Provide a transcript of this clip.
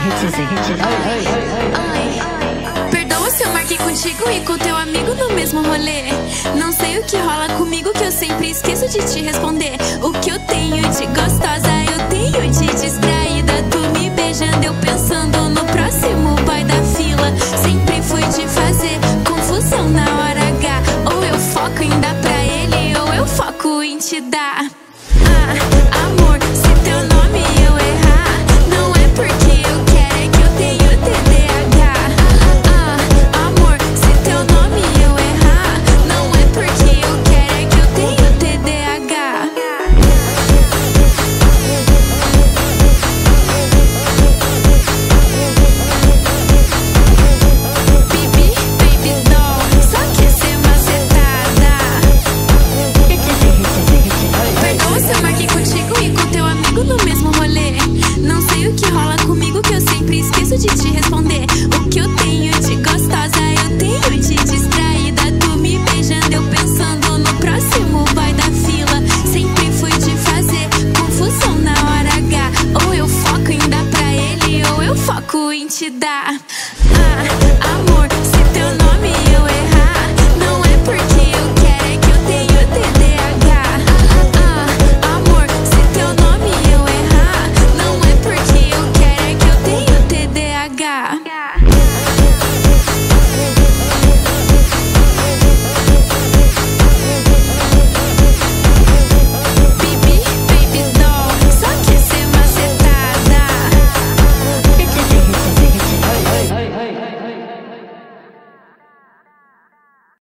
Perdoa se eu marquei contigo e com teu amigo no mesmo rolê. Não sei o que rola comigo que eu sempre esqueço de te responder. O que eu tenho